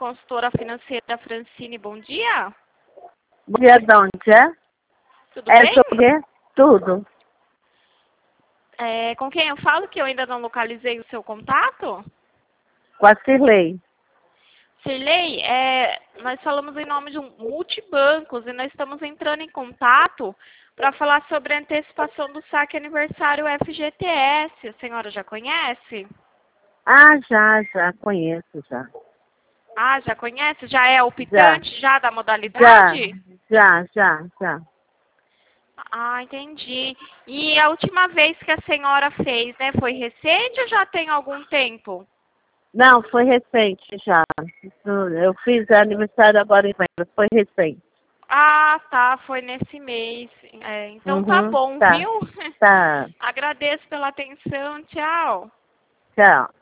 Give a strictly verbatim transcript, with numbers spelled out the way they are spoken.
consultora financeira Francine, bom dia. Bom dia, de onde é? Tudo É bem? sobre tudo. É, com quem eu falo que eu ainda não localizei o seu contato? Com a Cirlei. Sirlei, é, nós falamos em nome de um multibancos e nós estamos entrando em contato para falar sobre a antecipação do saque aniversário F G T S. A senhora já conhece? Ah, já, já, conheço, já. Ah, já conhece? Já é Já, optante já da já, modalidade? já, já, já. Ah, entendi. E a última vez que a senhora fez, né, foi recente ou já tem algum tempo? Não, foi recente já. Eu fiz aniversário agora em maio, foi recente. Ah, tá, foi nesse mês. É, então tá Uhum, bom, tá, viu? tá. Agradeço pela atenção, tchau. Tchau.